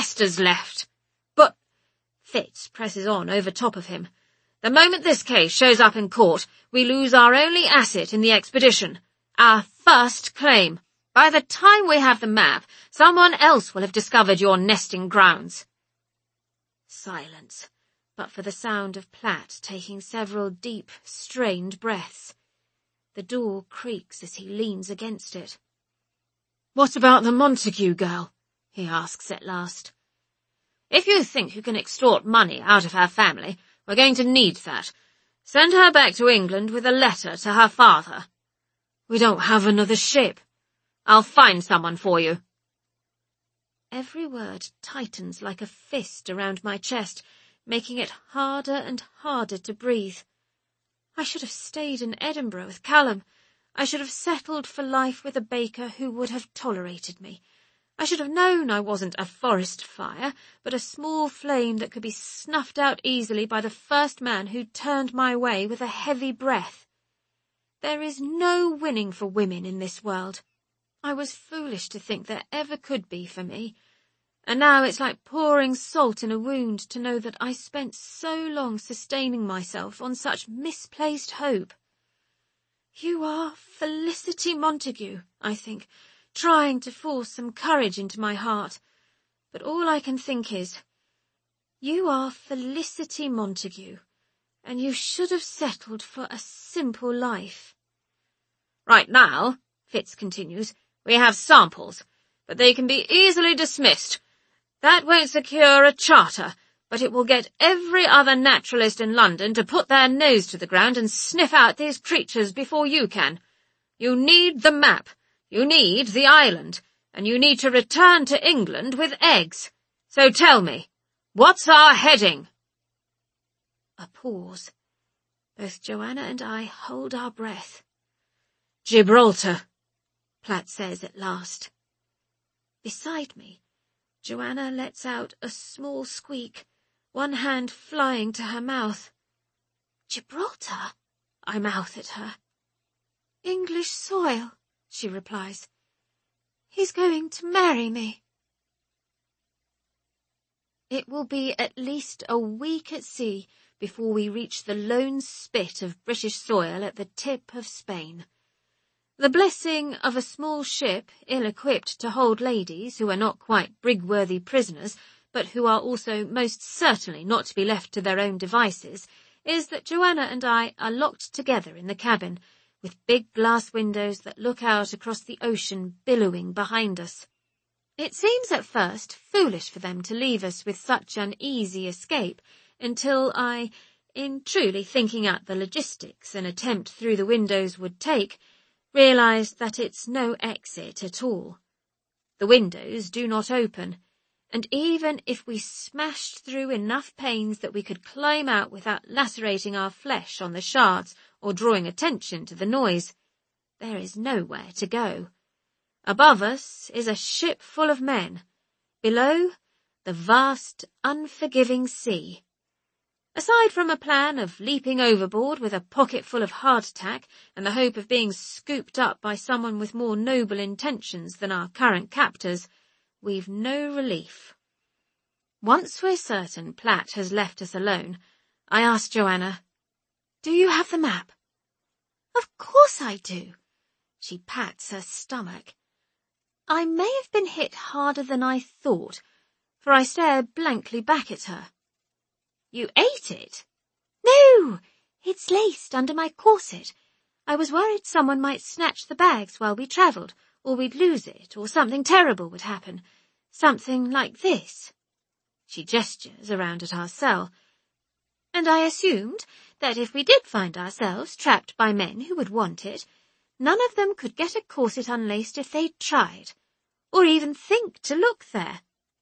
investors left. But Fitz presses on over top of him. The moment this case shows up in court, we lose our only asset in the expedition, our first claim. By the time we have the map, someone else will have discovered your nesting grounds. Silence, but for the sound of Platt taking several deep, strained breaths. The door creaks as he leans against it. "What about the Montague girl?" he asks at last. "If you think you can extort money out of her family, we're going to need that. Send her back to England with a letter to her father." "We don't have another ship." "I'll find someone for you." Every word tightens like a fist around my chest, making it harder and harder to breathe. I should have stayed in Edinburgh with Callum. I should have settled for life with a baker who would have tolerated me. I should have known I wasn't a forest fire, but a small flame that could be snuffed out easily by the first man who turned my way with a heavy breath. There is no winning for women in this world. I was foolish to think there ever could be for me, and now it's like pouring salt in a wound to know that I spent so long sustaining myself on such misplaced hope. You are Felicity Montague, I think, trying to force some courage into my heart, but all I can think is, you are Felicity Montague, and you should have settled for a simple life. Right now, Fitz continues, we have samples, but they can be easily dismissed. That won't secure a charter, but it will get every other naturalist in London to put their nose to the ground and sniff out these creatures before you can. You need the map, you need the island, and you need to return to England with eggs. So tell me, what's our heading?" A pause. Both Joanna and I hold our breath. "Gibraltar," Platt says at last. Beside me, Joanna lets out a small squeak, one hand flying to her mouth. "Gibraltar?" I mouth at her. "English soil," she replies. "He's going to marry me." It will be at least a week at sea before we reach the lone spit of British soil at the tip of Spain. The blessing of a small ship ill-equipped to hold ladies who are not quite brig-worthy prisoners, but who are also most certainly not to be left to their own devices, is that Joanna and I are locked together in the cabin, with big glass windows that look out across the ocean billowing behind us. It seems at first foolish for them to leave us with such an easy escape, until I, in truly thinking out the logistics an attempt through the windows would take, realised that it's no exit at all. The windows do not open, and even if we smashed through enough panes that we could climb out without lacerating our flesh on the shards or drawing attention to the noise, there is nowhere to go. Above us is a ship full of men. Below, the vast, unforgiving sea. Aside from a plan of leaping overboard with a pocket full of hardtack and the hope of being scooped up by someone with more noble intentions than our current captors, we've no relief. Once we're certain Platt has left us alone, I ask Joanna, "Do you have the map?" "Of course I do." She pats her stomach. I may have been hit harder than I thought, for I stare blankly back at her. "You ate it?" "No, it's laced under my corset. I was worried someone might snatch the bags while we travelled, or we'd lose it, or something terrible would happen. Something like this." She gestures around at our cell. "And I assumed that if we did find ourselves trapped by men who would want it, none of them could get a corset unlaced if they tried, or even think to look there."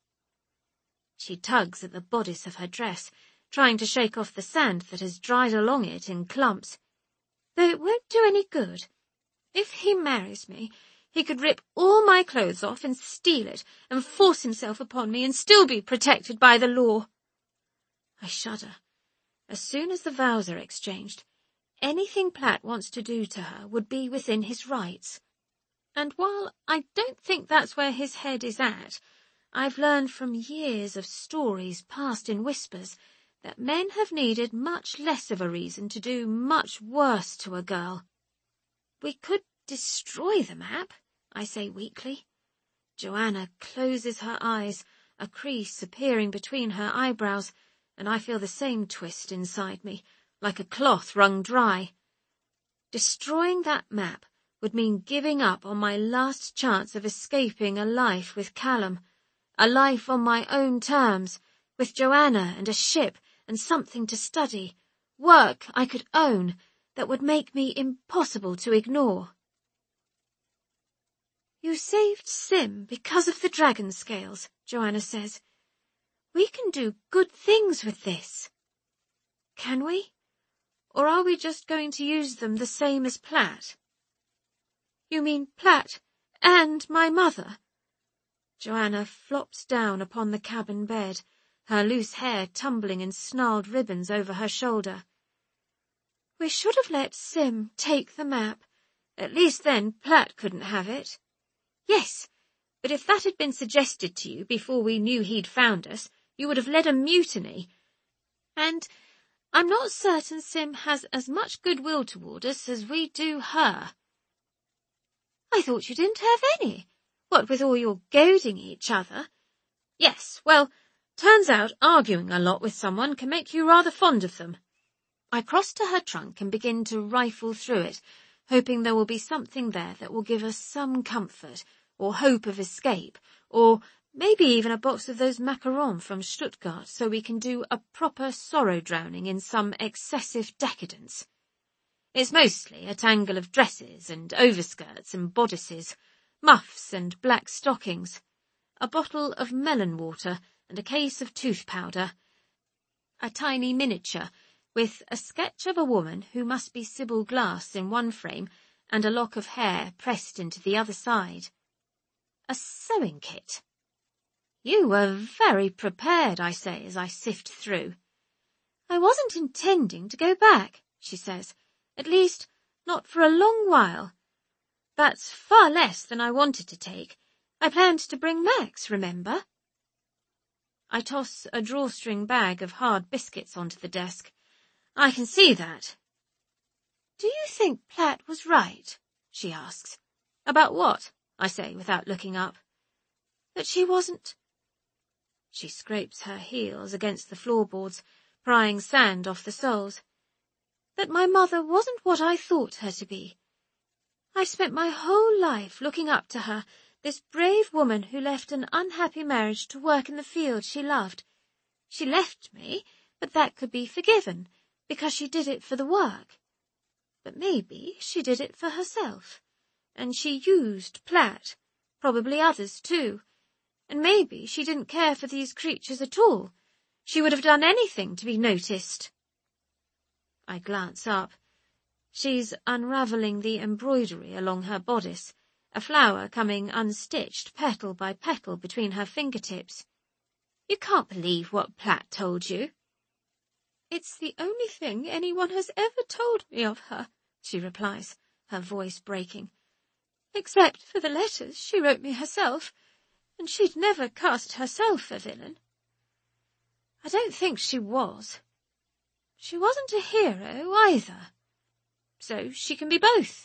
She tugs at the bodice of her dress, trying to shake off the sand that has dried along it in clumps. "Though it won't do any good. If he marries me, he could rip all my clothes off and steal it, and force himself upon me and still be protected by the law." I shudder. As soon as the vows are exchanged, anything Platt wants to do to her would be within his rights. And while I don't think that's where his head is at, I've learned from years of stories passed in whispers that men have needed much less of a reason to do much worse to a girl. We could destroy the map, I say weakly. Joanna closes her eyes, a crease appearing between her eyebrows, and I feel the same twist inside me, like a cloth wrung dry. Destroying that map would mean giving up on my last chance of escaping a life with Callum, a life on my own terms, with Joanna and a ship and something to study, work I could own that would make me impossible to ignore. You saved Sim because of the dragon scales, Joanna says. We can do good things with this. Can we? Or are we just going to use them the same as Platt? You mean Platt and my mother? Joanna flops down upon the cabin bed, her loose hair tumbling in snarled ribbons over her shoulder. We should have let Sim take the map. At least then Platt couldn't have it. Yes, but if that had been suggested to you before we knew he'd found us, you would have led a mutiny. And I'm not certain Sim has as much goodwill toward us as we do her. I thought you didn't have any. What with all your goading each other? Yes, well, turns out arguing a lot with someone can make you rather fond of them. I cross to her trunk and begin to rifle through it, hoping there will be something there that will give us some comfort, or hope of escape, or maybe even a box of those macarons from Stuttgart so we can do a proper sorrow drowning in some excessive decadence. It's mostly a tangle of dresses and overskirts and bodices, muffs and black stockings, a bottle of melon water and a case of tooth powder, a tiny miniature with a sketch of a woman who must be Sybil Glass in one frame and a lock of hair pressed into the other side. A sewing kit. You were very prepared, I say, as I sift through. I wasn't intending to go back, she says. At least, not for a long while. That's far less than I wanted to take. I planned to bring Max, remember? I toss a drawstring bag of hard biscuits onto the desk. I can see that. Do you think Platt was right? She asks. About what? I say without looking up. That she wasn't... She scrapes her heels against the floorboards, prying sand off the soles. That my mother wasn't what I thought her to be. I've spent my whole life looking up to her, this brave woman who left an unhappy marriage to work in the field she loved. She left me, but that could be forgiven, because she did it for the work. But maybe she did it for herself. And she used Platt, probably others too. And maybe she didn't care for these creatures at all. She would have done anything to be noticed. I glance up. She's unravelling the embroidery along her bodice, a flower coming unstitched petal by petal between her fingertips. You can't believe what Platt told you. It's the only thing anyone has ever told me of her, she replies, her voice breaking. Except for the letters she wrote me herself, and she'd never cast herself a villain. I don't think she was. She wasn't a hero either. So she can be both.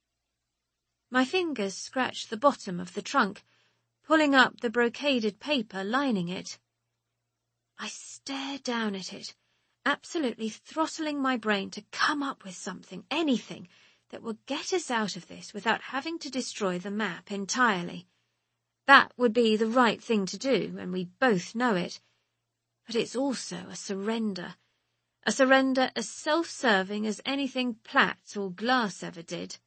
My fingers scratch the bottom of the trunk, pulling up the brocaded paper lining it. I stare down at it, absolutely throttling my brain to come up with something, anything, that will get us out of this without having to destroy the map entirely. That would be the right thing to do, and we both know it. But it's also a surrender as self-serving as anything Platt or Glass ever did.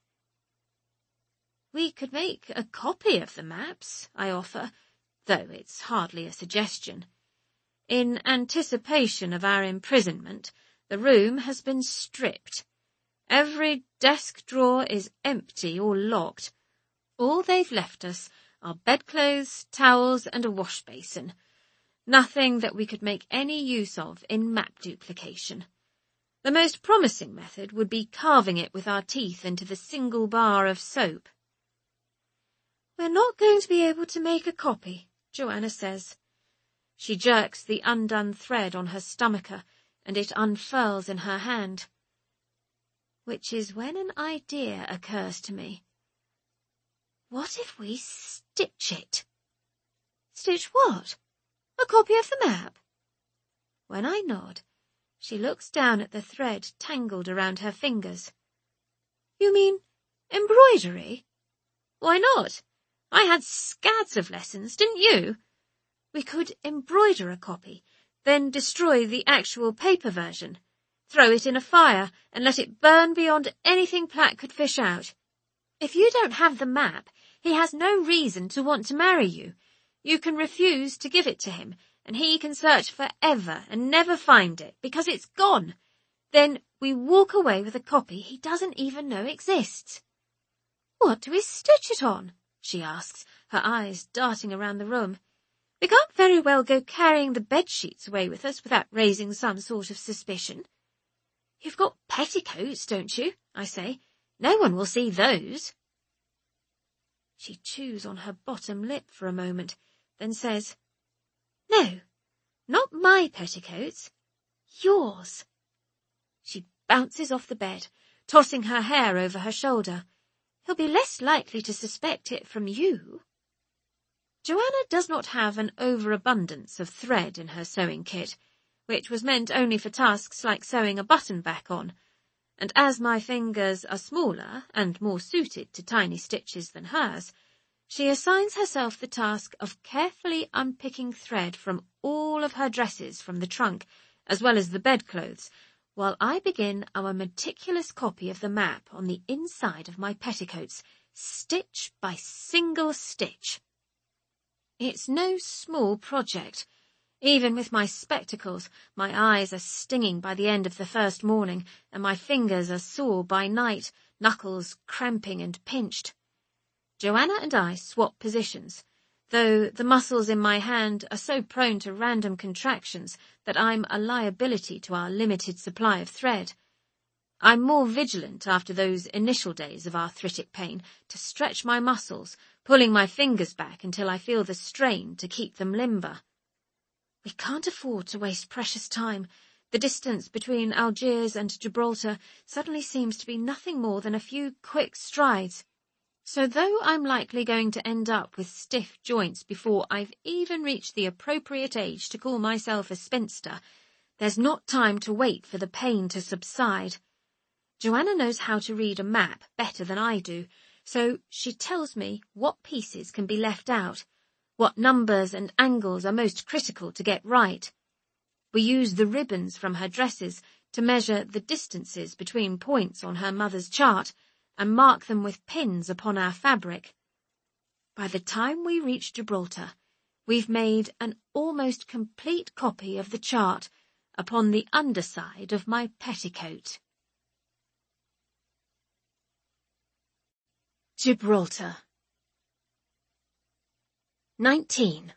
We could make a copy of the maps, I offer, though it's hardly a suggestion. In anticipation of our imprisonment, the room has been stripped. Every desk drawer is empty or locked. All they've left us are bedclothes, towels, and a wash basin. Nothing that we could make any use of in map duplication. The most promising method would be carving it with our teeth into the single bar of soap. We're not going to be able to make a copy, Joanna says. She jerks the undone thread on her stomacher, and it unfurls in her hand. Which is when an idea occurs to me. What if we stitch it? Stitch what? A copy of the map? When I nod, she looks down at the thread tangled around her fingers. You mean embroidery? Why not? I had scads of lessons, didn't you? We could embroider a copy, then destroy the actual paper version, throw it in a fire and let it burn beyond anything Platt could fish out. If you don't have the map, he has no reason to want to marry you. You can refuse to give it to him, and he can search forever and never find it, because it's gone. Then we walk away with a copy he doesn't even know exists. What do we stitch it on? She asks, her eyes darting around the room. We can't very well go carrying the bedsheets away with us without raising some sort of suspicion. You've got petticoats, don't you? I say. No one will see those. She chews on her bottom lip for a moment, then says, No, not my petticoats. Yours. She bounces off the bed, tossing her hair over her shoulder. He'll be less likely to suspect it from you. Joanna does not have an overabundance of thread in her sewing kit, which was meant only for tasks like sewing a button back on, and as my fingers are smaller and more suited to tiny stitches than hers, she assigns herself the task of carefully unpicking thread from all of her dresses from the trunk, as well as the bedclothes, while I begin our meticulous copy of the map on the inside of my petticoats, stitch by single stitch. It's no small project. Even with my spectacles, my eyes are stinging by the end of the first morning, and my fingers are sore by night, knuckles cramping and pinched. Joanna and I swap positions, though the muscles in my hand are so prone to random contractions that I'm a liability to our limited supply of thread. I'm more vigilant after those initial days of arthritic pain to stretch my muscles, pulling my fingers back until I feel the strain to keep them limber. We can't afford to waste precious time. The distance between Algiers and Gibraltar suddenly seems to be nothing more than a few quick strides. So though I'm likely going to end up with stiff joints before I've even reached the appropriate age to call myself a spinster, there's not time to wait for the pain to subside. Joanna knows how to read a map better than I do, so she tells me what pieces can be left out, what numbers and angles are most critical to get right. We use the ribbons from her dresses to measure the distances between points on her mother's chart and mark them with pins upon our fabric. By the time we reach Gibraltar, we've made an almost complete copy of the chart upon the underside of my petticoat. Gibraltar. 19.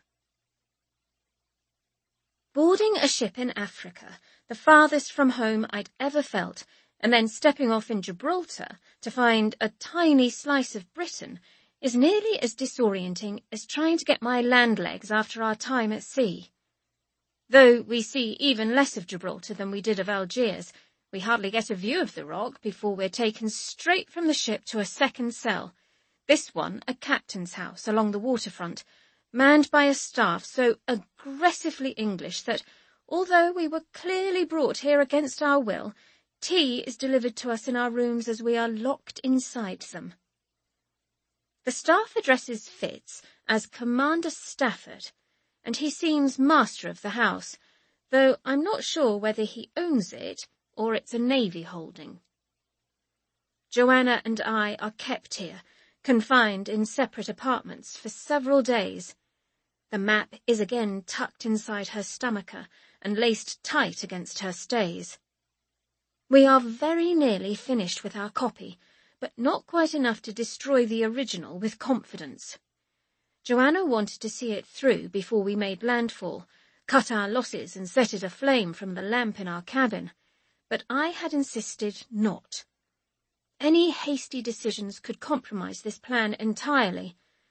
Boarding a ship in Africa, the farthest from home I'd ever felt, and then stepping off in Gibraltar to find a tiny slice of Britain is nearly as disorienting as trying to get my land legs after our time at sea. Though we see even less of Gibraltar than we did of Algiers, we hardly get a view of the rock before we're taken straight from the ship to a second cell, this one a captain's house along the waterfront, manned by a staff so aggressively English that, although we were clearly brought here against our will, tea is delivered to us in our rooms as we are locked inside them. The staff addresses Fitz as Commander Stafford, and he seems master of the house, though I'm not sure whether he owns it or it's a navy holding. Joanna and I are kept here, confined in separate apartments for several days. The map is again tucked inside her stomacher and laced tight against her stays. We are very nearly finished with our copy, but not quite enough to destroy the original with confidence. Joanna wanted to see it through before we made landfall, cut our losses and set it aflame from the lamp in our cabin, but I had insisted not. Any hasty decisions could compromise this plan entirely.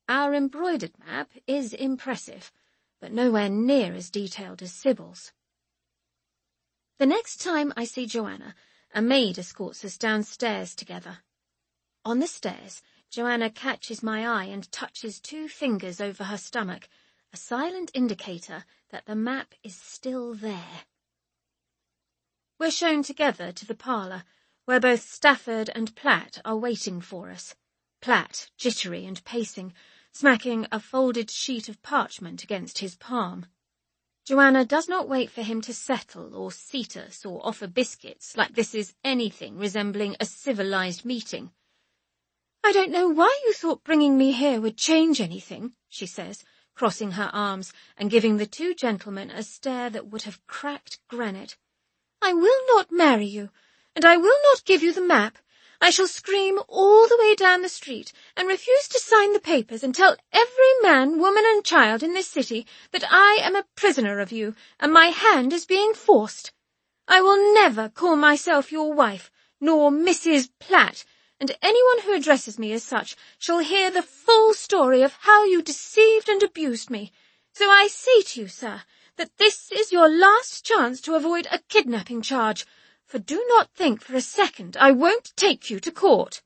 Our embroidered map is impressive, but nowhere near as detailed as Sybil's. The next time I see Joanna, a maid escorts us downstairs together. On the stairs, Joanna catches my eye and touches 2 fingers over her stomach, a silent indicator that the map is still there. We're shown together to the parlour, where both Stafford and Platt are waiting for us. Platt, jittery and pacing, smacking a folded sheet of parchment against his palm. Joanna does not wait for him to settle or seat us or offer biscuits like this is anything resembling a civilized meeting. "I don't know why you thought bringing me here would change anything," she says, crossing her arms and giving the 2 gentlemen a stare that would have cracked granite. "I will not marry you, and I will not give you the map. I shall scream all the way down the street and refuse to sign the papers and tell every man, woman and child in this city that I am a prisoner of you and my hand is being forced. I will never call myself your wife, nor Mrs. Platt, and anyone who addresses me as such shall hear the full story of how you deceived and abused me. So I say to you, sir, that this is your last chance to avoid a kidnapping charge, for do not think for a second I won't take you to court."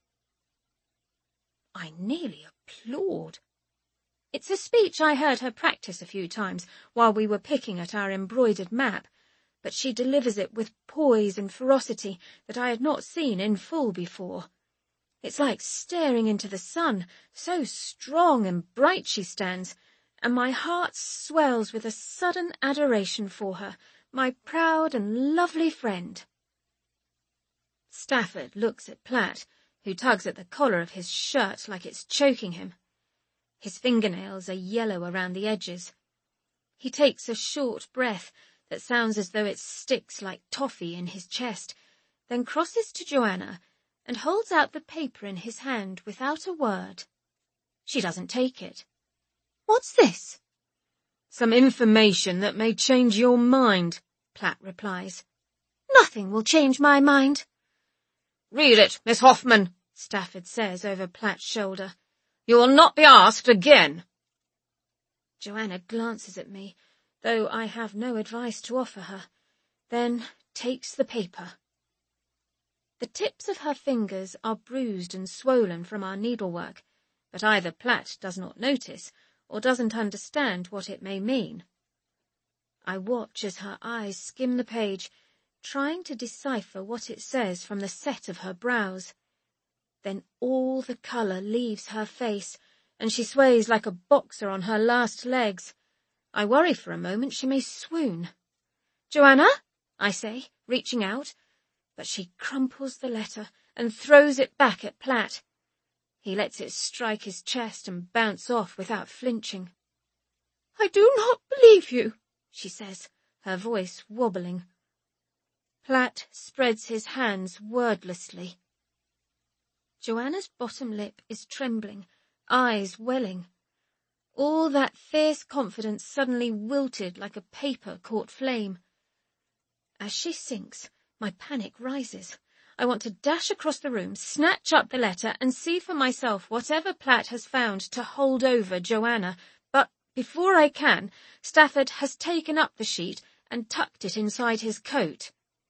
I nearly applaud. It's a speech I heard her practice a few times while we were picking at our embroidered map, but she delivers it with poise and ferocity that I had not seen in full before. It's like staring into the sun, so strong and bright she stands, and my heart swells with a sudden adoration for her, my proud and lovely friend. Stafford looks at Platt, who tugs at the collar of his shirt like it's choking him. His fingernails are yellow around the edges. He takes a short breath that sounds as though it sticks like toffee in his chest, then crosses to Joanna and holds out the paper in his hand without a word. She doesn't take it. "What's this?" "Some information that may change your mind," Platt replies. "Nothing will change my mind." "Read it, Miss Hoffman," Stafford says over Platt's shoulder. "You will not be asked again." Joanna glances at me, though I have no advice to offer her, then takes the paper. The tips of her fingers are bruised and swollen from our needlework, but either Platt does not notice or doesn't understand what it may mean. I watch as her eyes skim the page, trying to decipher what it says from the set of her brows. Then all the colour leaves her face, and she sways like a boxer on her last legs. I worry for a moment she may swoon. "Joanna," I say, reaching out, but she crumples the letter and throws it back at Platt. He lets it strike his chest and bounce off without flinching. "I do not believe you," she says, her voice wobbling. Platt spreads his hands wordlessly. Joanna's bottom lip is trembling, eyes welling. All that fierce confidence suddenly wilted like a paper caught flame. As she sinks, my panic rises. I want to dash across the room, snatch up the letter, and see for myself whatever Platt has found to hold over Joanna, but before I can, Stafford has taken up the sheet and tucked it inside his coat.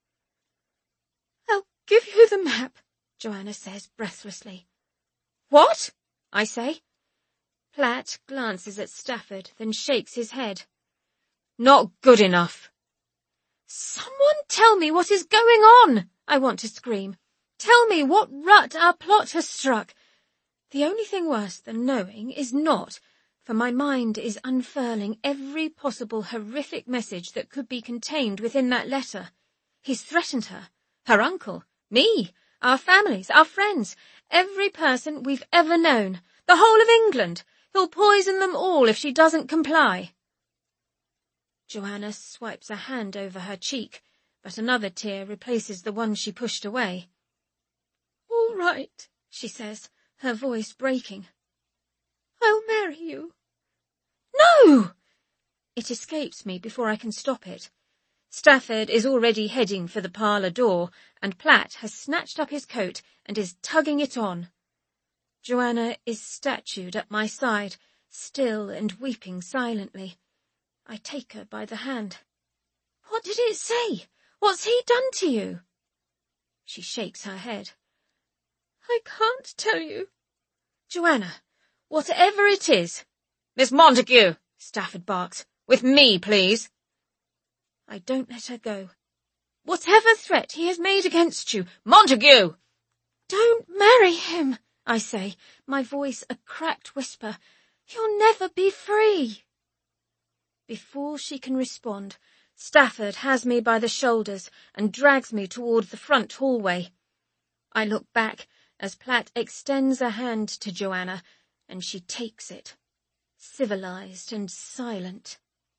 "I'll give you the map," Joanna says breathlessly. "What?" I say. Platt glances at Stafford, then shakes his head. "Not good enough." "Someone tell me what is going on!" I want to scream. "Tell me what rut our plot has struck." The only thing worse than knowing is not, for my mind is unfurling every possible horrific message that could be contained within that letter. He's threatened her, her uncle, me, our families, our friends, every person we've ever known, the whole of England. He'll poison them all if she doesn't comply. Joanna swipes a hand over her cheek, but another tear replaces the one she pushed away. "All right," she says, her voice breaking. "I'll marry you." "No!" It escapes me before I can stop it. Stafford is already heading for the parlour door, and Platt has snatched up his coat and is tugging it on. Joanna is statued at my side, still and weeping silently. I take her by the hand. "What did it say? What's he done to you?" She shakes her head. "I can't tell you." "Joanna, whatever it is—" "Miss Montague," Stafford barks, "with me, please." I don't let her go. "Whatever threat he has made against you—" "Montague!" "Don't marry him," I say, my voice a cracked whisper. "You'll never be free." Before she can respond, Stafford has me by the shoulders and drags me toward the front hallway. I look back as Platt extends a hand to Joanna, and she takes it, civilized and silent.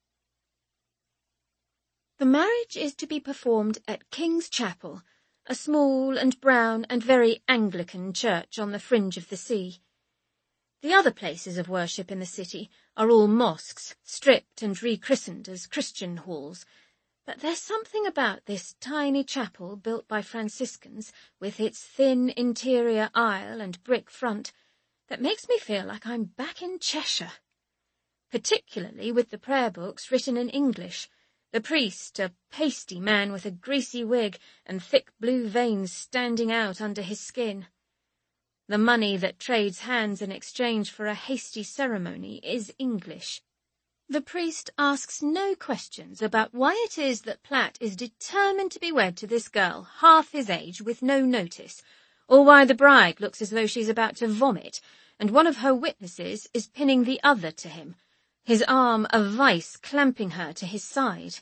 The marriage is to be performed at King's Chapel, a small and brown and very Anglican church on the fringe of the sea. The other places of worship in the city are all mosques, stripped and rechristened as Christian halls, but there's something about this tiny chapel built by Franciscans, with its thin interior aisle and brick front, that makes me feel like I'm back in Cheshire. Particularly with the prayer books written in English, the priest, a pasty man with a greasy wig and thick blue veins standing out under his skin. The money that trades hands in exchange for a hasty ceremony is English. The priest asks no questions about why it is that Platt is determined to be wed to this girl half his age with no notice, or why the bride looks as though she's about to vomit, and one of her witnesses is pinning the other to him, his arm a vice clamping her to his side.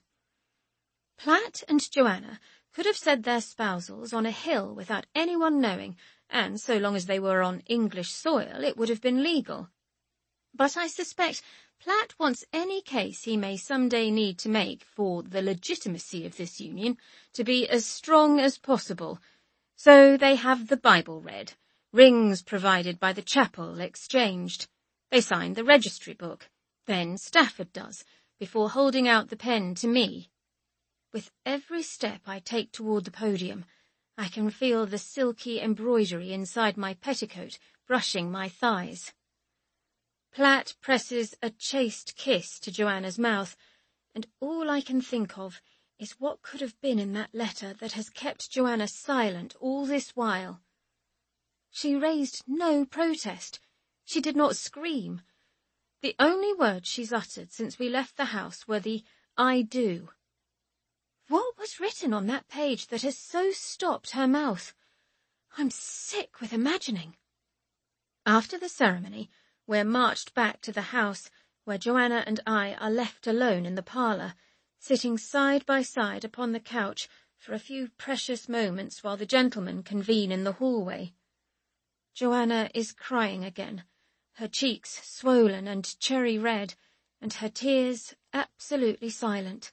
Platt and Joanna could have said their spousals on a hill without anyone knowing, and so long as they were on English soil it would have been legal. But I suspect Platt wants any case he may some day need to make for the legitimacy of this union to be as strong as possible, so they have the Bible read, rings provided by the chapel exchanged. They sign the registry book. Then Stafford does, before holding out the pen to me. With every step I take toward the podium, I can feel the silky embroidery inside my petticoat brushing my thighs. Platt presses a chaste kiss to Joanna's mouth, and all I can think of is what could have been in that letter that has kept Joanna silent all this while. She raised no protest. She did not scream. The only words she's uttered since we left the house were the "I do." What was written on that page that has so stopped her mouth? I'm sick with imagining. After the ceremony, we're marched back to the house, where Joanna and I are left alone in the parlour, sitting side by side upon the couch for a few precious moments while the gentlemen convene in the hallway. Joanna is crying again, her cheeks swollen and cherry red, and her tears absolutely silent.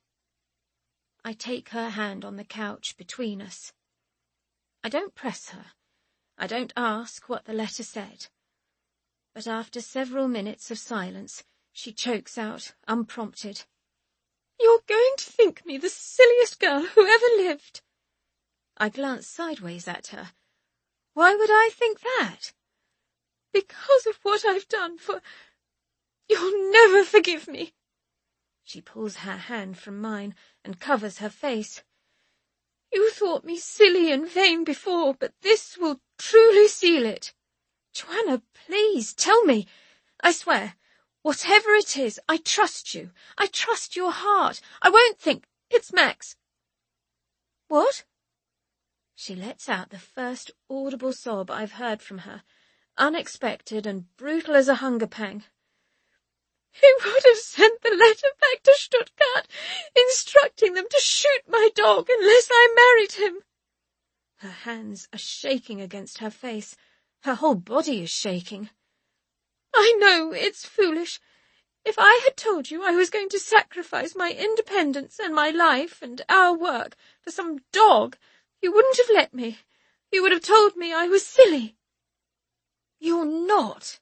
I take her hand on the couch between us. I don't press her. I don't ask what the letter said. But after several minutes of silence, she chokes out, unprompted, "You're going to think me the silliest girl who ever lived." I glance sideways at her. Why would I think that? "Because of what I've done for... You'll never forgive me." She pulls her hand from mine and covers her face. "You thought me silly and vain before, but this will truly seal it. Joanna, please, tell me. I swear, whatever it is, I trust you. I trust your heart. I won't think... It's Max." "What?" She lets out the first audible sob I've heard from her, unexpected and brutal as a hunger pang. "He would have sent the letter back to Stuttgart, instructing them to shoot my dog unless I married him." Her hands are shaking against her face. Her whole body is shaking. "I know it's foolish. If I had told you I was going to sacrifice my independence and my life and our work for some dog, you wouldn't have let me. You would have told me I was silly." "You're not."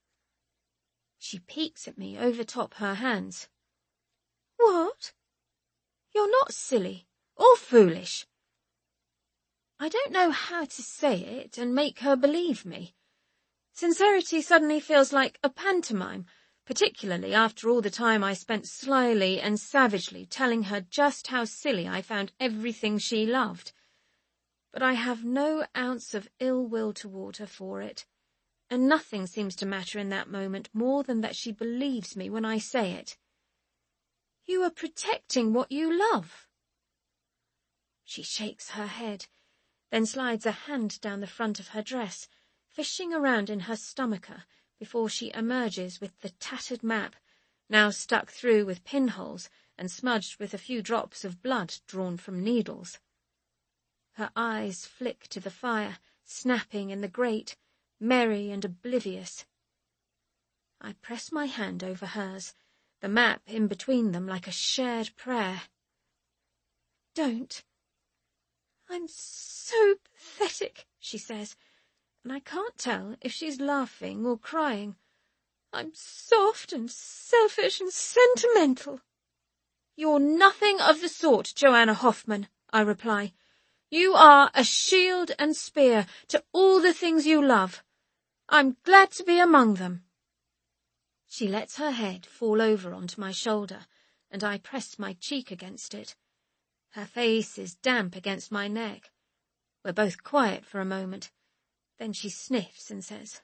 She peeks at me over top her hands. "What? You're not silly or foolish." I don't know how to say it and make her believe me. Sincerity suddenly feels like a pantomime, particularly after all the time I spent slyly and savagely telling her just how silly I found everything she loved. But I have no ounce of ill will toward her for it, and nothing seems to matter in that moment more than that she believes me when I say it. You are protecting what you love. She shakes her head, then slides a hand down the front of her dress, fishing around in her stomacher before she emerges with the tattered map, now stuck through with pinholes and smudged with a few drops of blood drawn from needles. Her eyes flick to the fire, snapping in the grate, merry and oblivious. I press my hand over hers, the map in between them like a shared prayer. Don't. I'm so pathetic, she says, and I can't tell if she's laughing or crying. I'm soft and selfish and sentimental. You're nothing of the sort, Joanna Hoffman, I reply. You are a shield and spear to all the things you love. I'm glad to be among them. She lets her head fall over onto my shoulder, and I press my cheek against it. Her face is damp against my neck. We're both quiet for a moment. Then she sniffs and says,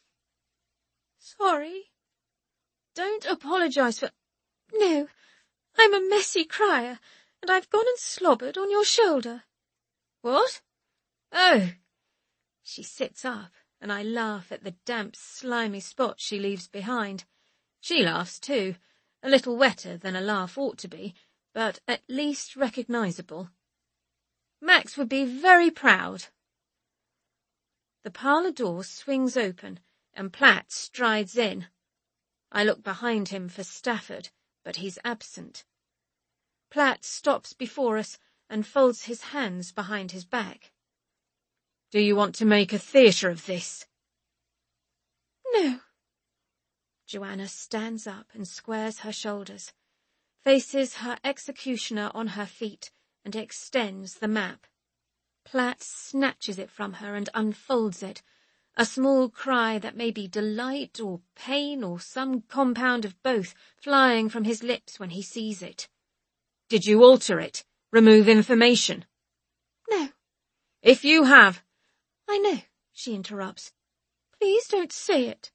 Sorry. Don't apologize for... No, I'm a messy crier, and I've gone and slobbered on your shoulder. What? Oh. She sits up, and I laugh at the damp, slimy spot she leaves behind. She laughs too, a little wetter than a laugh ought to be, but at least recognizable. Max would be very proud. The parlour door swings open, and Platt strides in. I look behind him for Stafford, but he's absent. Platt stops before us and folds his hands behind his back. Do you want to make a theatre of this? No. Joanna stands up and squares her shoulders, faces her executioner on her feet, and extends the map. Platt snatches it from her and unfolds it, a small cry that may be delight or pain or some compound of both flying from his lips when he sees it. Did you alter it? Remove information? No. If you have... I know, she interrupts. Please don't say it.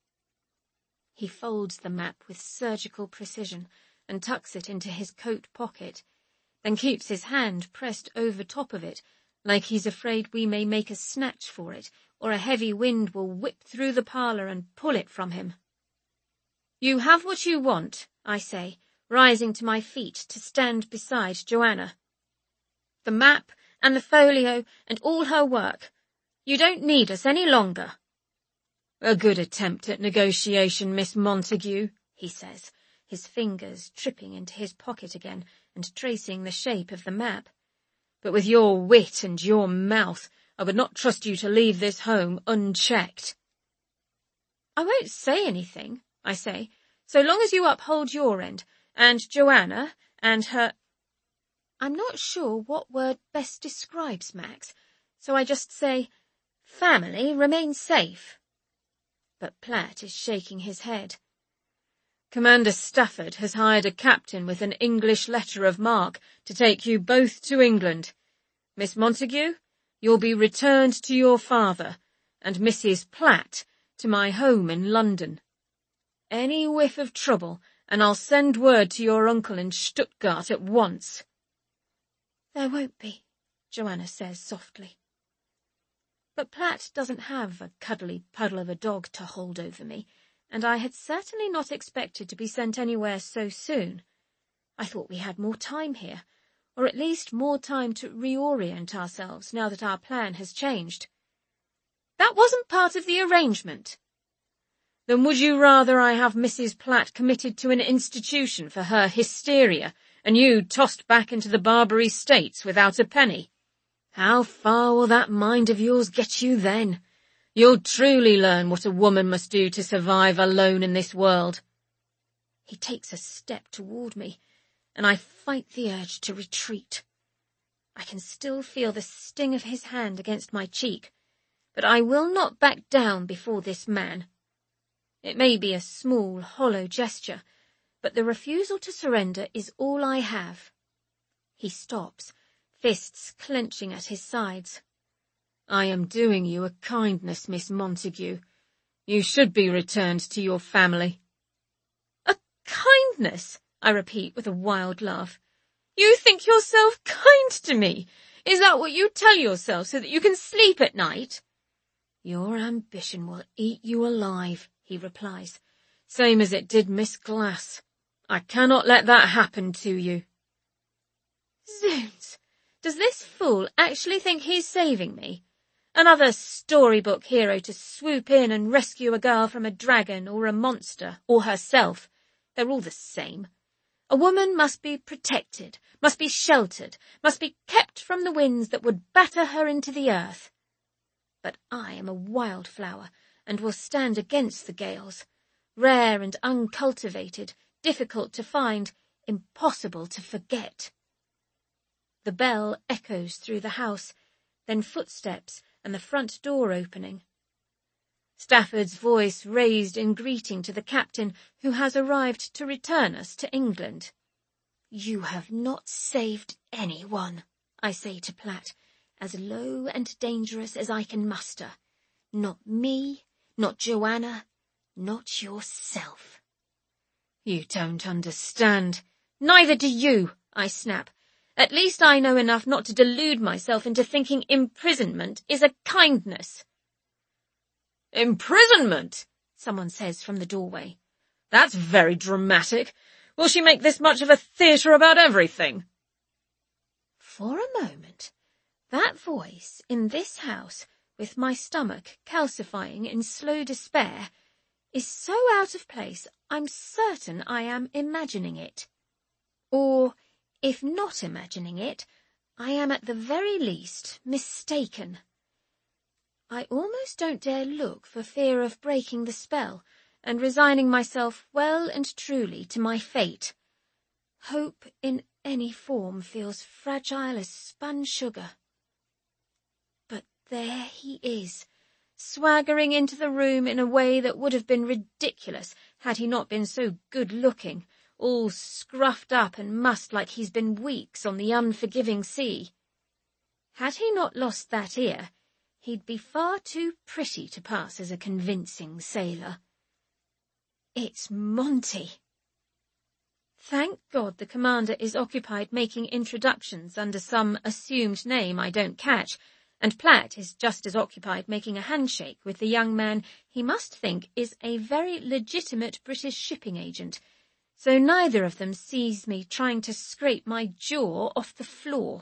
He folds the map with surgical precision and tucks it into his coat pocket, then keeps his hand pressed over top of it, like he's afraid we may make a snatch for it, or a heavy wind will whip through the parlour and pull it from him. You have what you want, I say, rising to my feet to stand beside Joanna. The map and the folio and all her work. You don't need us any longer. A good attempt at negotiation, Miss Montague, he says, his fingers tripping into his pocket again and tracing the shape of the map. But with your wit and your mouth, I would not trust you to leave this home unchecked. I won't say anything, I say, so long as you uphold your end, and Joanna, and her... I'm not sure what word best describes Max, so I just say, family remain safe. But Platt is shaking his head. Commander Stafford has hired a captain with an English letter of marque to take you both to England. Miss Montague, you'll be returned to your father, and Mrs. Platt to my home in London. Any whiff of trouble, and I'll send word to your uncle in Stuttgart at once. There won't be, Joanna says softly. But Platt doesn't have a cuddly puddle of a dog to hold over me, and I had certainly not expected to be sent anywhere so soon. I thought we had more time here, or at least more time to reorient ourselves now that our plan has changed. That wasn't part of the arrangement. Then would you rather I have Mrs. Platt committed to an institution for her hysteria, and you tossed back into the Barbary States without a penny? How far will that mind of yours get you then? You'll truly learn what a woman must do to survive alone in this world. He takes a step toward me, and I fight the urge to retreat. I can still feel the sting of his hand against my cheek, but I will not back down before this man. It may be a small, hollow gesture, but the refusal to surrender is all I have. He stops, fists clenching at his sides. I am doing you a kindness, Miss Montague. You should be returned to your family. A kindness, I repeat with a wild laugh. You think yourself kind to me? Is that what you tell yourself so that you can sleep at night? Your ambition will eat you alive, he replies, same as it did Miss Glass. I cannot let that happen to you. Zounds! Does this fool actually think he's saving me? Another storybook hero to swoop in and rescue a girl from a dragon or a monster or herself. They're all the same. A woman must be protected, must be sheltered, must be kept from the winds that would batter her into the earth. But I am a wildflower and will stand against the gales, rare and uncultivated, difficult to find, impossible to forget. The bell echoes through the house, then footsteps and the front door opening. Stafford's voice raised in greeting to the captain who has arrived to return us to England. You have not saved anyone, I say to Platt, as low and dangerous as I can muster. Not me, not Joanna, not yourself. You don't understand. Neither do you, I snap. At least I know enough not to delude myself into thinking imprisonment is a kindness. Imprisonment, someone says from the doorway. That's very dramatic. Will she make this much of a theatre about everything? For a moment, that voice in this house, with my stomach calcifying in slow despair, is so out of place I'm certain I am imagining it. Or, if not imagining it, I am at the very least mistaken. I almost don't dare look for fear of breaking the spell and resigning myself well and truly to my fate. Hope in any form feels fragile as spun sugar. But there he is, swaggering into the room in a way that would have been ridiculous had he not been so good-looking, all scruffed up and mussed like he's been weeks on the unforgiving sea. Had he not lost that ear, he'd be far too pretty to pass as a convincing sailor. It's Monty. Thank God the commander is occupied making introductions under some assumed name I don't catch, and Platt is just as occupied making a handshake with the young man he must think is a very legitimate British shipping agent, so neither of them sees me trying to scrape my jaw off the floor.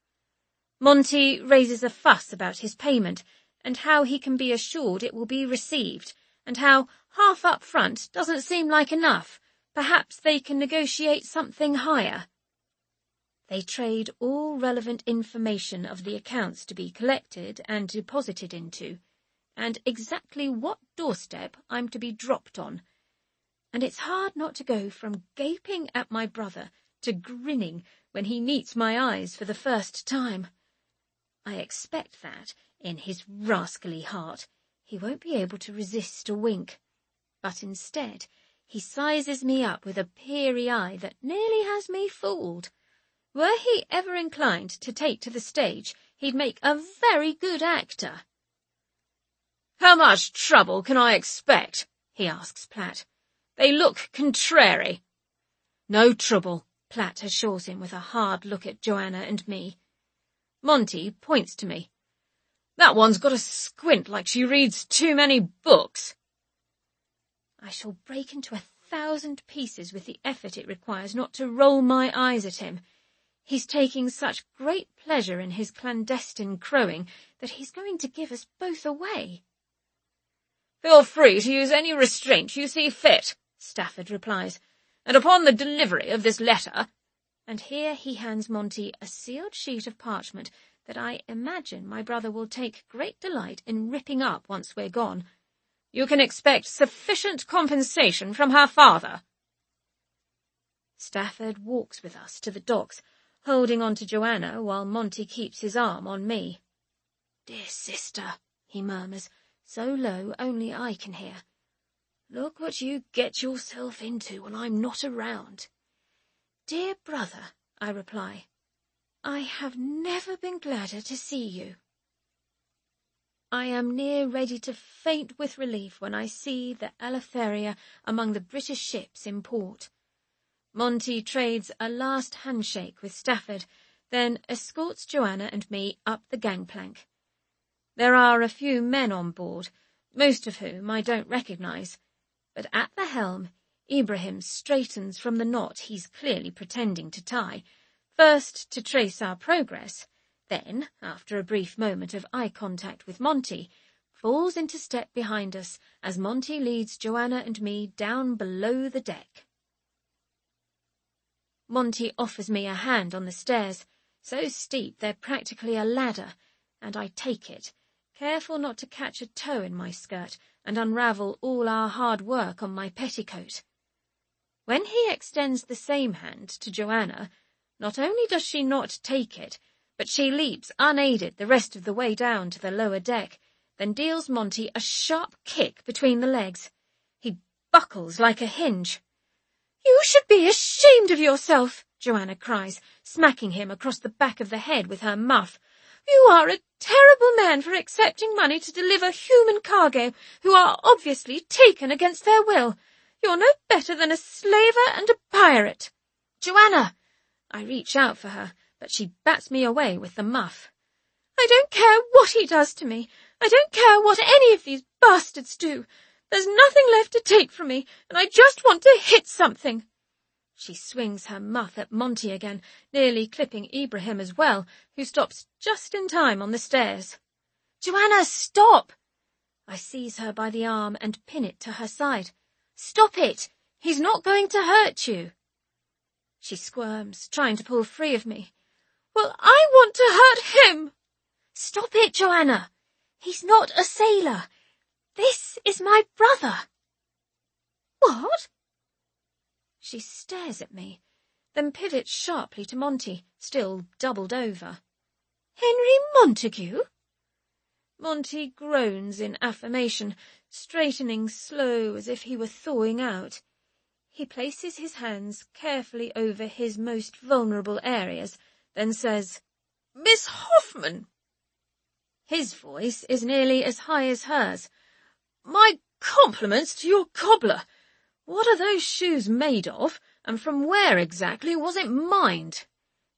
Monty raises a fuss about his payment, and how he can be assured it will be received, and how half up front doesn't seem like enough. Perhaps they can negotiate something higher. They trade all relevant information of the accounts to be collected and deposited into, and exactly what doorstep I'm to be dropped on. And it's hard not to go from gaping at my brother to grinning when he meets my eyes for the first time. I expect that, in his rascally heart, he won't be able to resist a wink. But instead, he sizes me up with a peery eye that nearly has me fooled. Were he ever inclined to take to the stage, he'd make a very good actor. How much trouble can I expect? He asks Platt. They look contrary. No trouble, Platt assures him with a hard look at Joanna and me. Monty points to me. That one's got a squint like she reads too many books. I shall break into 1,000 pieces with the effort it requires not to roll my eyes at him. He's taking such great pleasure in his clandestine crowing that he's going to give us both away. Feel free to use any restraint you see fit, Stafford replies, and upon the delivery of this letter... And here he hands Monty a sealed sheet of parchment that I imagine my brother will take great delight in ripping up once we're gone. You can expect sufficient compensation from her father. Stafford walks with us to the docks, holding on to Joanna while Monty keeps his arm on me. Dear sister, he murmurs, so low only I can hear. "Look what you get yourself into when I'm not around." "Dear brother," I reply, "I have never been gladder to see you." I am near ready to faint with relief when I see the Eleftheria among the British ships in port. Monty trades a last handshake with Stafford, then escorts Joanna and me up the gangplank. There are a few men on board, most of whom I don't recognise, but at the helm Ibrahim straightens from the knot he's clearly pretending to tie, first to trace our progress, then, after a brief moment of eye contact with Monty, falls into step behind us as Monty leads Joanna and me down below the deck. Monty offers me a hand on the stairs, so steep they're practically a ladder, and I take it, careful not to catch a toe in my skirt and unravel all our hard work on my petticoat. When he extends the same hand to Joanna, not only does she not take it, but she leaps unaided the rest of the way down to the lower deck, then deals Monty a sharp kick between the legs. He buckles like a hinge. "You should be ashamed of yourself," Joanna cries, smacking him across the back of the head with her muff. "You are a terrible man for accepting money to deliver human cargo who are obviously taken against their will. You're no better than a slaver and a pirate." "Joanna!" I reach out for her, but she bats me away with the muff. "I don't care what he does to me. I don't care what any of these bastards do. There's nothing left to take from me, and I just want to hit something." She swings her muff at Monty again, nearly clipping Ibrahim as well, who stops just in time on the stairs. "Joanna, stop!" I seize her by the arm and pin it to her side. "Stop it! He's not going to hurt you." She squirms, trying to pull free of me. "Well, I want to hurt him." "Stop it, Joanna! He's not a sailor. This is my brother." "What?" She stares at me, then pivots sharply to Monty, still doubled over. "Henry Montague?" Monty groans in affirmation, straightening slow as if he were thawing out. He places his hands carefully over his most vulnerable areas, then says, "Miss Hoffman." His voice is nearly as high as hers. "My compliments to your cobbler. What are those shoes made of, and from where exactly was it mined?"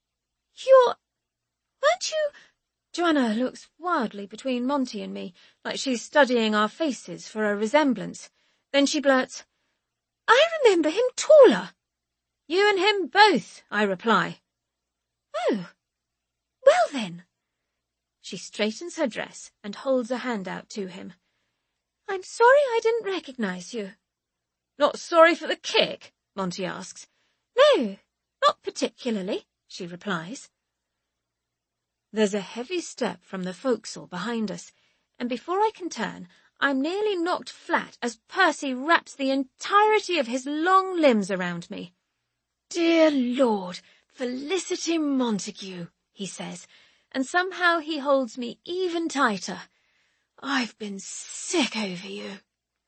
Weren't you—" Joanna looks wildly between Monty and me, like she's studying our faces for a resemblance. Then she blurts, "I remember him taller." "You and him both," I reply. "Oh, well then." She straightens her dress and holds a hand out to him. "I'm sorry I didn't recognize you." "Not sorry for the kick?" Monty asks. "No, not particularly," she replies. There's a heavy step from the forecastle behind us, and before I can turn, I'm nearly knocked flat as Percy wraps the entirety of his long limbs around me. "Dear Lord, Felicity Montague," he says, and somehow he holds me even tighter. "I've been sick over you."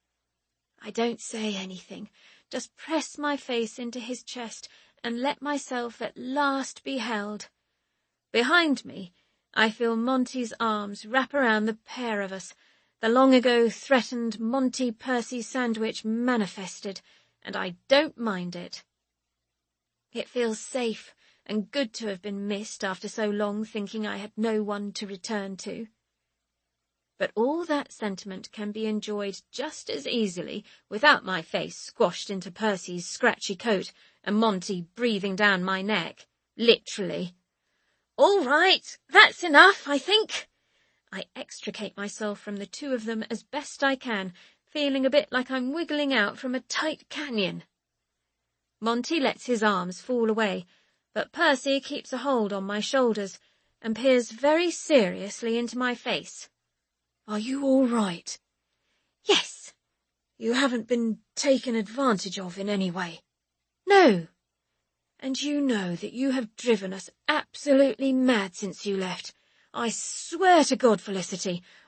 I don't say anything, just press my face into his chest and let myself at last be held. Behind me, I feel Monty's arms wrap around the pair of us, the long-ago threatened Monty-Percy sandwich manifested, and I don't mind it. It feels safe and good to have been missed after so long thinking I had no one to return to. But all that sentiment can be enjoyed just as easily without my face squashed into Percy's scratchy coat and Monty breathing down my neck, literally. "All right, that's enough, I think." I extricate myself from the two of them as best I can, feeling a bit like I'm wiggling out from a tight canyon. Monty lets his arms fall away, but Percy keeps a hold on my shoulders and peers very seriously into my face. "Are you all right?" "Yes." "You haven't been taken advantage of in any way?" "No." "And you know that you have driven us absolutely mad since you left. I swear to God, Felicity,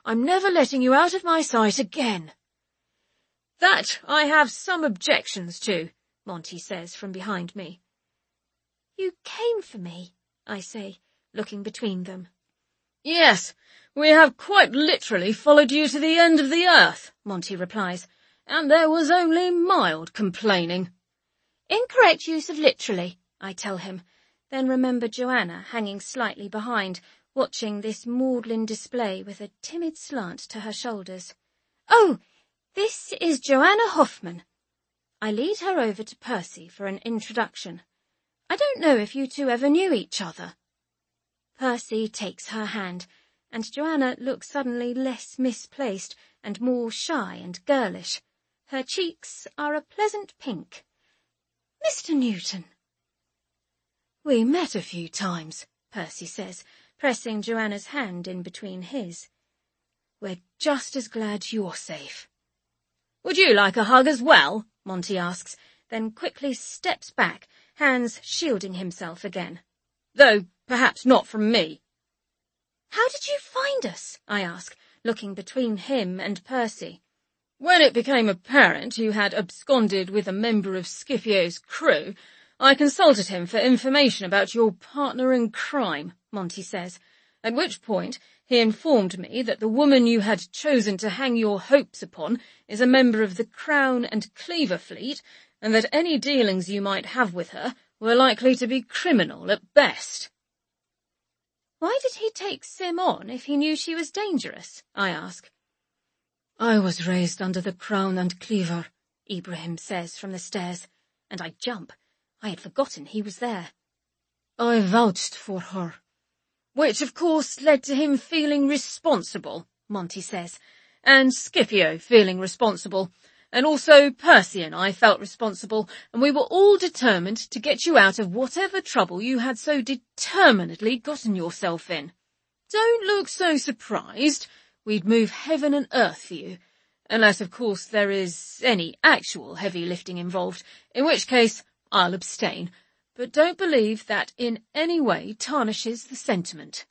I'm never letting you out of my sight again." "That I have some objections to," Monty says from behind me. "You came for me," I say, looking between them. "Yes, we have quite literally followed you to the end of the earth," Monty replies, "and there was only mild complaining." "Incorrect use of literally," I tell him, then remember Joanna hanging slightly behind, watching this maudlin display with a timid slant to her shoulders. "Oh, this is Joanna Hoffman." I lead her over to Percy for an introduction. "I don't know if you two ever knew each other." Percy takes her hand, and Joanna looks suddenly less misplaced and more shy and girlish. Her cheeks are a pleasant pink. "Mr. Newton." "We met a few times," Percy says, pressing Joanna's hand in between his. "We're just as glad you're safe." "Would you like a hug as well?" Monty asks, then quickly steps back, hands shielding himself again. "Though perhaps not from me." "How did you find us?" I ask, looking between him and Percy. "When it became apparent you had absconded with a member of Scipio's crew, I consulted him for information about your partner in crime," Monty says, "at which point he informed me that the woman you had chosen to hang your hopes upon is a member of the Crown and Cleaver fleet, and that any dealings you might have with her were likely to be criminal at best." "Why did he take Sim on if he knew she was dangerous?" I ask. "I was raised under the Crown and Cleaver," Ibrahim says from the stairs, and I jump. I had forgotten he was there. "I vouched for her." "Which of course led to him feeling responsible," Monty says, "and Scipio feeling responsible, and also Percy and I felt responsible, and we were all determined to get you out of whatever trouble you had so determinedly gotten yourself in. Don't look so surprised. We'd move heaven and earth for you, unless of course there is any actual heavy lifting involved, in which case I'll abstain, but don't believe that in any way tarnishes the sentiment."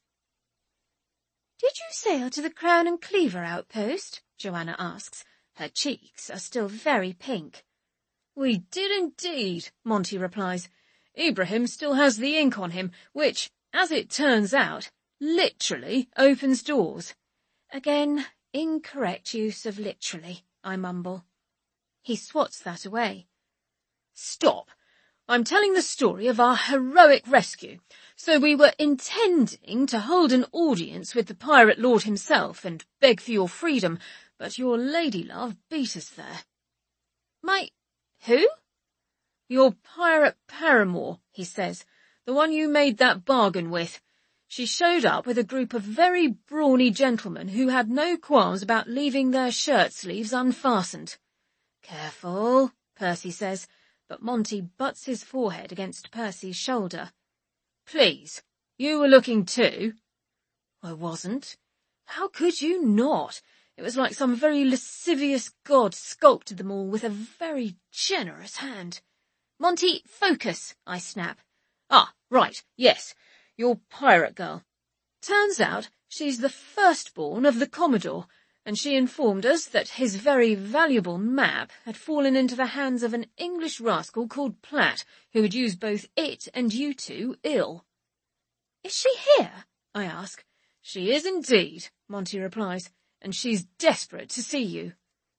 "Did you sail to the Crown and Cleaver outpost?" Joanna asks. Her cheeks are still very pink. "We did indeed," Monty replies. "Ibrahim still has the ink on him, which, as it turns out, literally opens doors." Again, incorrect use of literally, I mumble. He swats that away. "Stop. I'm telling the story of our heroic rescue. So we were intending to hold an audience with the pirate lord himself and beg for your freedom, but your lady-love beat us there." "My who?" "Your pirate paramour," he says, "the one you made that bargain with. She showed up with a group of very brawny gentlemen who had no qualms about leaving their shirt sleeves unfastened." "Careful," Percy says, but Monty butts his forehead against Percy's shoulder. "Please, you were looking too." "I wasn't. How could you not? It was like some very lascivious god sculpted them all with a very generous hand." "Monty, focus," I snap. "Ah, right, yes, your pirate girl. Turns out she's the firstborn of the Commodore, and she informed us that his very valuable map had fallen into the hands of an English rascal called Platt, who would use both it and you two ill." "Is she here?" I ask. "She is indeed," Monty replies, "and she's desperate to see you."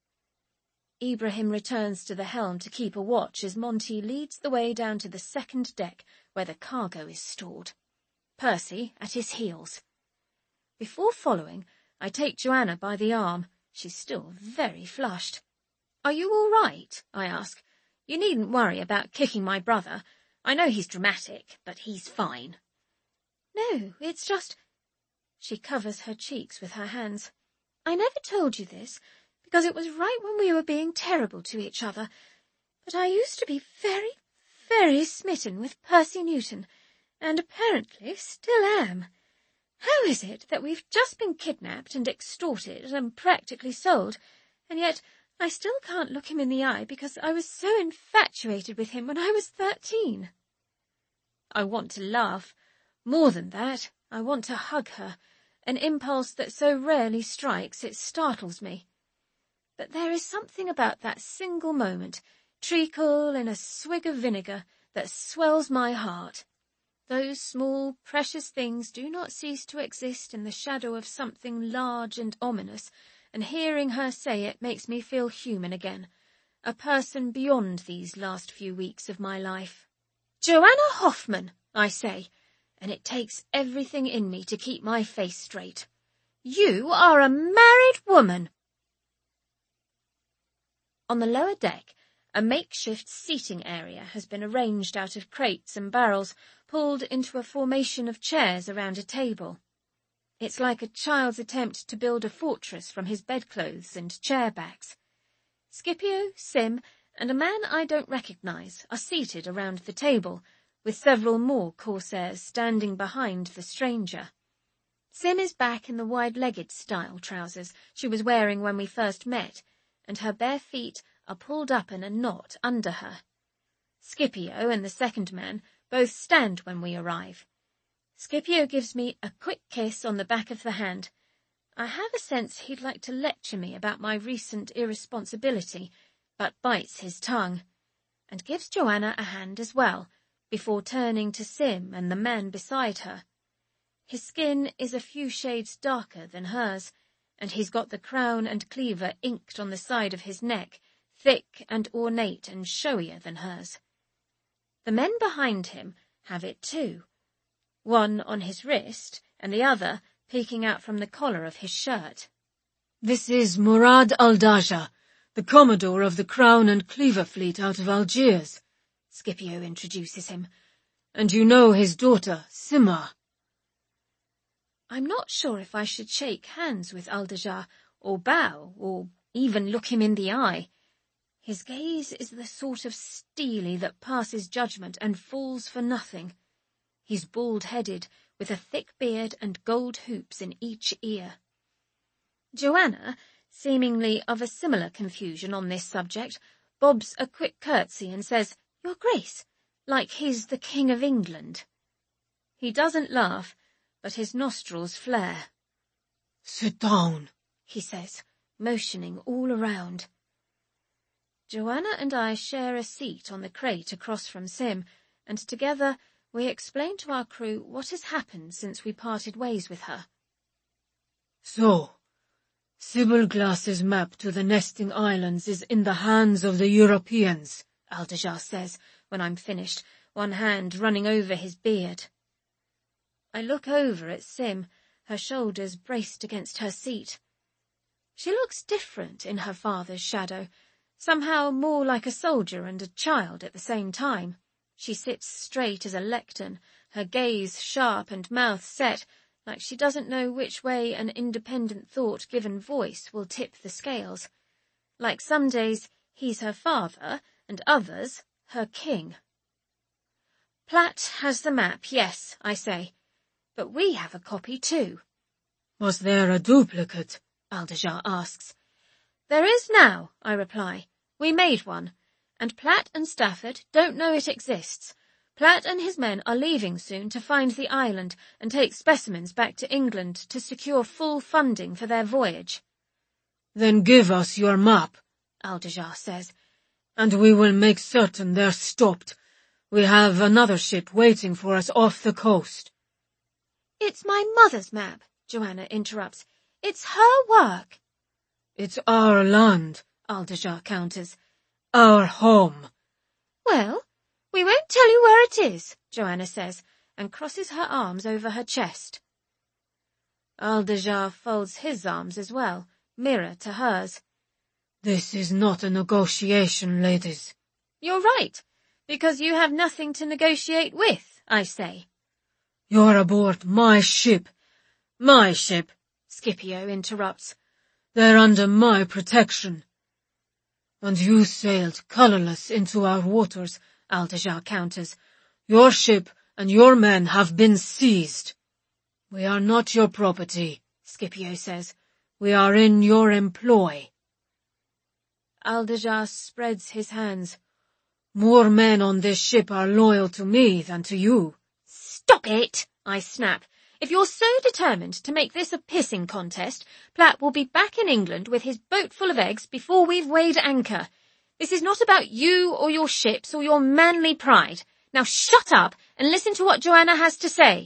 Ibrahim returns to the helm to keep a watch as Monty leads the way down to the second deck where the cargo is stored. Percy at his heels. Before following, I take Joanna by the arm. She's still very flushed. "Are you all right?" I ask. "You needn't worry about kicking my brother. I know he's dramatic, but he's fine." "No, it's just—" She covers her cheeks with her hands. "I never told you this, because it was right when we were being terrible to each other, but I used to be very, very smitten with Percy Newton, and apparently still am. How is it that we've just been kidnapped and extorted and practically sold, and yet I still can't look him in the eye because I was so infatuated with him when I was 13? I want to laugh. More than that, I want to hug her, an impulse that so rarely strikes it startles me. But there is something about that single moment, treacle in a swig of vinegar, that swells my heart. Those small, precious things do not cease to exist in the shadow of something large and ominous, and hearing her say it makes me feel human again, a person beyond these last few weeks of my life. "Joanna Hoffman," I say, and it takes everything in me to keep my face straight. "You are a married woman." On the lower deck, a makeshift seating area has been arranged out of crates and barrels, pulled into a formation of chairs around a table. It's like a child's attempt to build a fortress from his bedclothes and chair backs. Scipio, Sim, and a man I don't recognise are seated around the table, with several more corsairs standing behind the stranger. Sim is back in the wide-legged style trousers she was wearing when we first met, and her bare feet are pulled up in a knot under her. Scipio and the second man both stand when we arrive. Scipio gives me a quick kiss on the back of the hand. I have a sense he'd like to lecture me about my recent irresponsibility, but bites his tongue, and gives Joanna a hand as well, before turning to Sim and the man beside her. His skin is a few shades darker than hers, and he's got the crown and cleaver inked on the side of his neck, thick and ornate and showier than hers. The men behind him have it too, one on his wrist and the other peeking out from the collar of his shirt. "This is Murad Al-Daja, the Commodore of the Crown and Cleaver Fleet out of Algiers," Scipio introduces him. "And you know his daughter, Sima." I'm not sure if I should shake hands with Al-Daja, or bow, or even look him in the eye. His gaze is the sort of steely that passes judgment and falls for nothing. He's bald-headed, with a thick beard and gold hoops in each ear. Joanna, seemingly of a similar confusion on this subject, bobs a quick curtsy and says, "Your Grace," like he's the King of England. He doesn't laugh, but his nostrils flare. "Sit down," he says, motioning all around. Joanna and I share a seat on the crate across from Sim, and together we explain to our crew what has happened since we parted ways with her. "So, Sybil Glass's map to the nesting islands is in the hands of the Europeans," Al-Daja says when I'm finished, one hand running over his beard. I look over at Sim, her shoulders braced against her seat. She looks different in her father's shadow, somehow more like a soldier and a child at the same time. She sits straight as a lectern, her gaze sharp and mouth set, like she doesn't know which way an independent thought given voice will tip the scales. Like some days he's her father, and others her king. "Platt has the map, yes," I say, "but we have a copy too." "Was there a duplicate?" Al-Daja asks. "There is now," I reply. "We made one, and Platt and Stafford don't know it exists. Platt and his men are leaving soon to find the island and take specimens back to England to secure full funding for their voyage." "Then give us your map," Al-Daja says, "and we will make certain they're stopped. We have another ship waiting for us off the coast." "It's my mother's map," Joanna interrupts. "It's her work." "It's our land," Al-Daja counters. "Our home." "Well, we won't tell you where it is," Joanna says, and crosses her arms over her chest. Al-Daja folds his arms as well, mirror to hers. "This is not a negotiation, ladies." "You're right, because you have nothing to negotiate with," I say. "You're aboard my ship." "My ship," Scipio interrupts. "They're under my protection." "And you sailed colourless into our waters," Al-Daja counters. "Your ship and your men have been seized." "We are not your property," Scipio says. "We are in your employ." Al-Daja spreads his hands. "More men on this ship are loyal to me than to you." "Stop it," I snap. If you're so determined to make this a pissing contest, Platt will be back in England with his boat full of eggs before we've weighed anchor. This is not about you or your ships or your manly pride. Now shut up and listen to what Joanna has to say.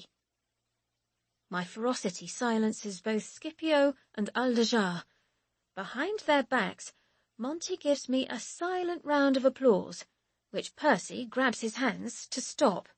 My ferocity silences both Scipio and Aldejar. Behind their backs, Monty gives me a silent round of applause, which Percy grabs his hands to stop.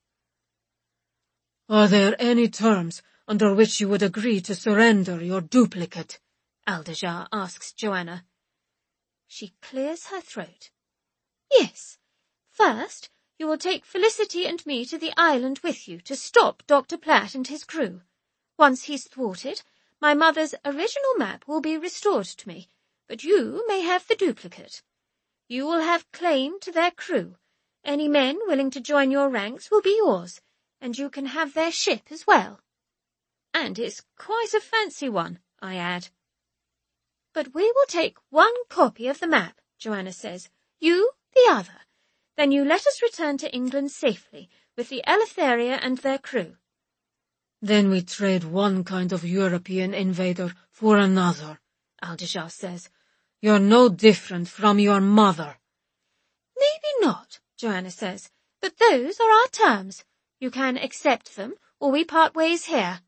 Are there any terms under which you would agree to surrender your duplicate? Aldejar asks Joanna. She clears her throat. Yes. First, you will take Felicity and me to the island with you to stop Dr. Platt and his crew. Once he's thwarted, my mother's original map will be restored to me, but you may have the duplicate. You will have claim to their crew. Any men willing to join your ranks will be yours, and you can have their ship as well. And it's quite a fancy one, I add. But we will take one copy of the map, Joanna says. You, the other. Then you let us return to England safely, with the Eleutheria and their crew. Then we trade one kind of European invader for another, Aldejar says. You're no different from your mother. Maybe not, Joanna says, but those are our terms. You can accept them, or we part ways here.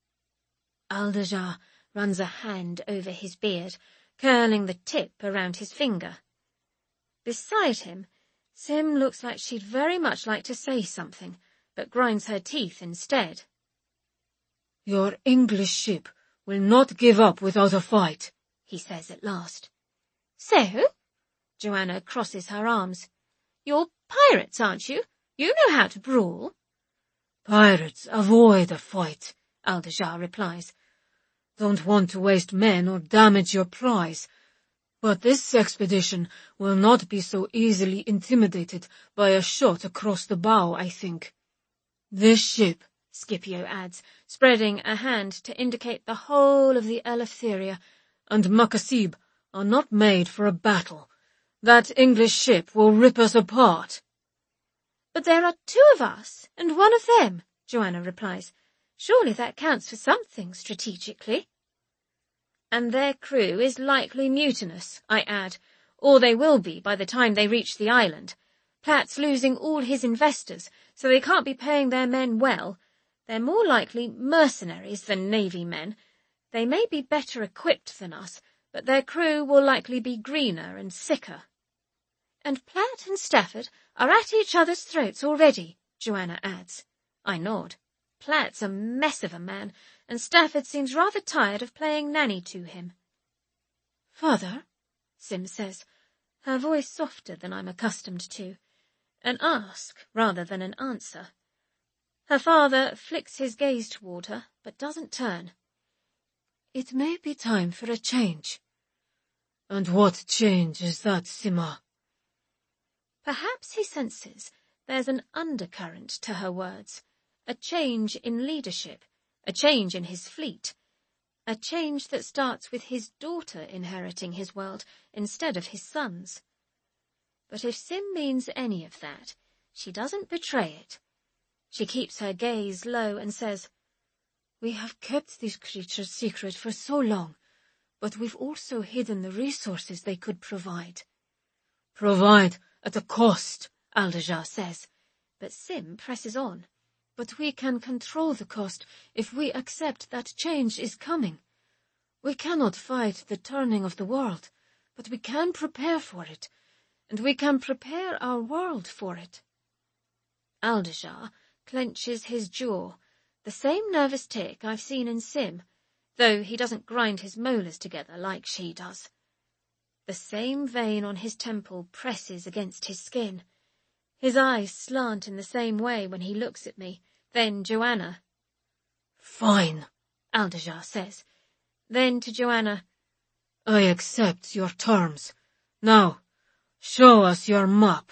Aldejar runs a hand over his beard, curling the tip around his finger. Beside him, Sim looks like she'd very much like to say something, but grinds her teeth instead. Your English ship will not give up without a fight, he says at last. So? Joanna crosses her arms. You're pirates, aren't you? You know how to brawl. Pirates avoid a fight, Aldejar replies. Don't want to waste men or damage your prize. But this expedition will not be so easily intimidated by a shot across the bow, I think. This ship, Scipio adds, spreading a hand to indicate the whole of the Eleutheria, and Makasib are not made for a battle. That English ship will rip us apart. But there are 2 of us, and 1 of them, Joanna replies. Surely that counts for something strategically. And their crew is likely mutinous, I add, or they will be by the time they reach the island. Platt's losing all his investors, so they can't be paying their men well. They're more likely mercenaries than navy men. They may be better equipped than us, but their crew will likely be greener and sicker. And Platt and Stafford are at each other's throats already, Joanna adds. I nod. Platt's a mess of a man, and Stafford seems rather tired of playing nanny to him. Father, Sim says, her voice softer than I'm accustomed to, an ask rather than an answer. Her father flicks his gaze toward her, but doesn't turn. It may be time for a change. And what change is that, Sima? Perhaps he senses there's an undercurrent to her words, a change in leadership, a change in his fleet, a change that starts with his daughter inheriting his world instead of his son's. But if Sim means any of that, she doesn't betray it. She keeps her gaze low and says, We have kept these creatures secret for so long, but we've also hidden the resources they could provide. Provide at a cost, Aldejar says, but Sim presses on. But we can control the cost if we accept that change is coming. We cannot fight the turning of the world, but we can prepare for it, and we can prepare our world for it. Aldejar clenches his jaw, the same nervous tic I've seen in Sim, though he doesn't grind his molars together like she does. The same vein on his temple presses against his skin. His eyes slant in the same way when he looks at me, then Joanna. Fine, Aldejar says. Then to Joanna, I accept your terms. Now, show us your map.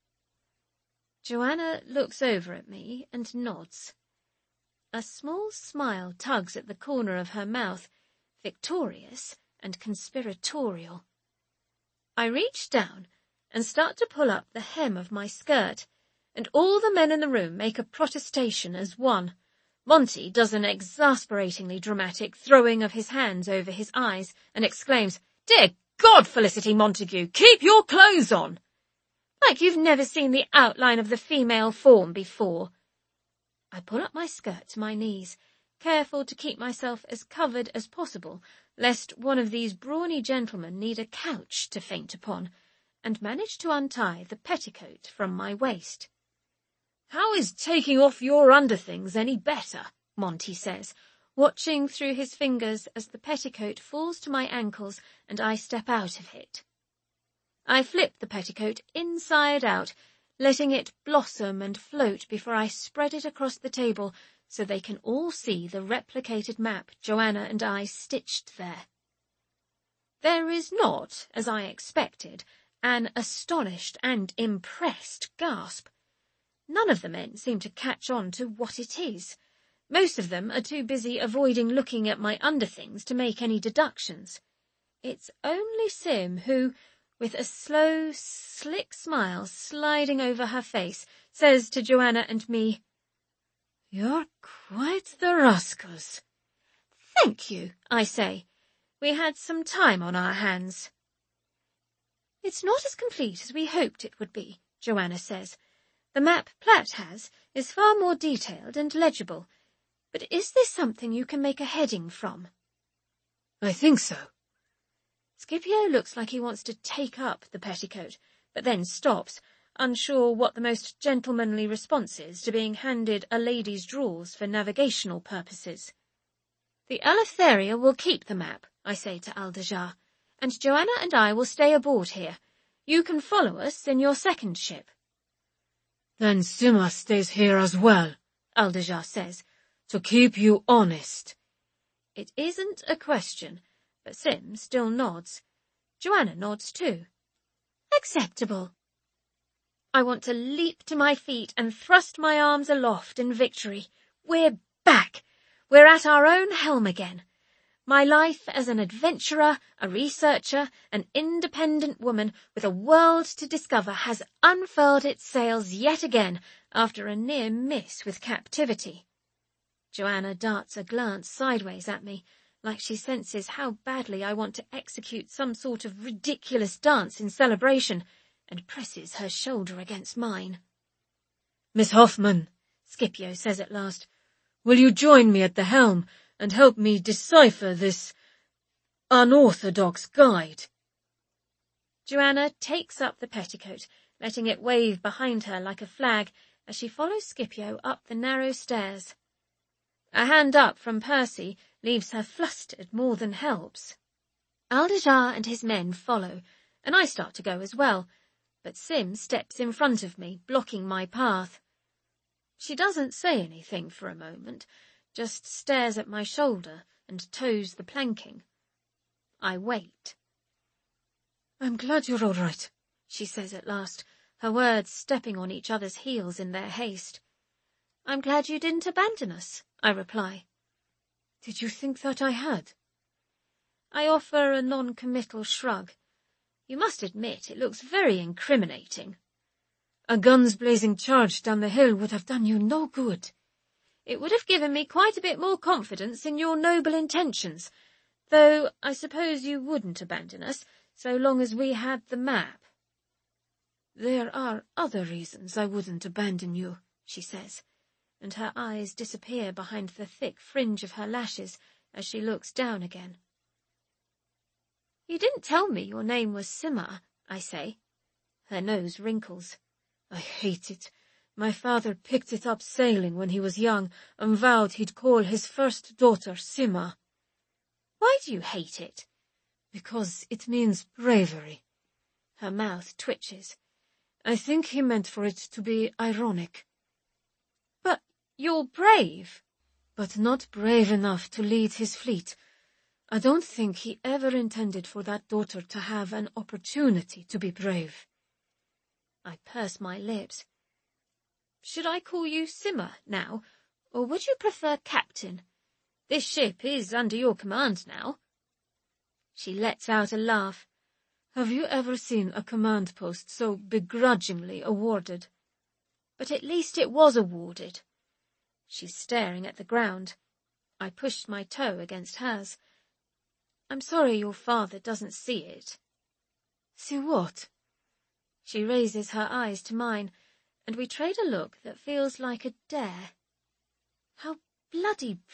Joanna looks over at me and nods. A small smile tugs at the corner of her mouth, victorious and conspiratorial. I reach down and start to pull up the hem of my skirt, and all the men in the room make a protestation as one. Monty does an exasperatingly dramatic throwing of his hands over his eyes and exclaims, "Dear God, Felicity Montague, keep your clothes on!" Like you've never seen the outline of the female form before. I pull up my skirt to my knees, careful to keep myself as covered as possible, lest one of these brawny gentlemen need a couch to faint upon, and manage to untie the petticoat from my waist. "How is taking off your underthings any better?" Monty says, watching through his fingers as the petticoat falls to my ankles and I step out of it. I flip the petticoat inside out, letting it blossom and float before I spread it across the table so they can all see the replicated map Joanna and I stitched there. There is not, as I expected, an astonished and impressed gasp. None of the men seem to catch on to what it is. Most of them are too busy avoiding looking at my underthings to make any deductions. It's only Sim who, with a slow, slick smile sliding over her face, says to Joanna and me, "You're quite the rascals." "Thank you," I say. We had some time on our hands. "It's not as complete as we hoped it would be," Joanna says. "The map Platt has is far more detailed and legible. But is this something you can make a heading from?" "I think so." Scipio looks like he wants to take up the petticoat, but then stops, unsure what the most gentlemanly response is to being handed a lady's drawers for navigational purposes. "The Eleftheria will keep the map," I say to Aldejar, "and Joanna and I will stay aboard here. You can follow us in your second ship." "Then Sima stays here as well," Aldejar says. "to keep you honest." It isn't a question, but Sim still nods. Joanna nods too. "Acceptable." I want to leap to my feet and thrust my arms aloft in victory. We're back. We're at our own helm again. My life as an adventurer, a researcher, an independent woman with a world to discover has unfurled its sails yet again after a near miss with captivity. Joanna darts a glance sideways at me, like she senses how badly I want to execute some sort of ridiculous dance in celebration, and presses her shoulder against mine. "Miss Hoffman," Scipio says at last, "will you join me at the helm and help me decipher this unorthodox guide?" Joanna takes up the petticoat, letting it wave behind her like a flag as she follows Scipio up the narrow stairs. A hand up from Percy leaves her flustered more than helps. Aldejar and his men follow, and I start to go as well, but Sim steps in front of me, blocking my path. She doesn't say anything for a moment, just stares at my shoulder and toes the planking. I wait. "I'm glad you're all right," she says at last, her words stepping on each other's heels in their haste. "I'm glad you didn't abandon us," I reply. "Did you think that I had?" I offer a non-committal shrug. You must admit it looks very incriminating. "A guns-blazing charge down the hill would have done you no good." "It would have given me quite a bit more confidence in your noble intentions, though I suppose you wouldn't abandon us so long as we had the map." "There are other reasons I wouldn't abandon you," she says, and her eyes disappear behind the thick fringe of her lashes as she looks down again. "You didn't tell me your name was Sima," I say. Her nose wrinkles. "I hate it. My father picked it up sailing when he was young and vowed he'd call his first daughter Sima." "Why do you hate it?" "Because it means bravery." Her mouth twitches. "I think he meant for it to be ironic." "But you're brave." "But not brave enough to lead his fleet. I don't think he ever intended for that daughter to have an opportunity to be brave." I purse my lips. "Should I call you Sima now, or would you prefer Captain? This ship is under your command now." She lets out a laugh. "Have you ever seen a command post so begrudgingly awarded?" "But at least it was awarded." She's staring at the ground. I pushed my toe against hers. I'm sorry your father doesn't see it. See what? She raises her eyes to mine, and we trade a look that feels like a dare. How bloody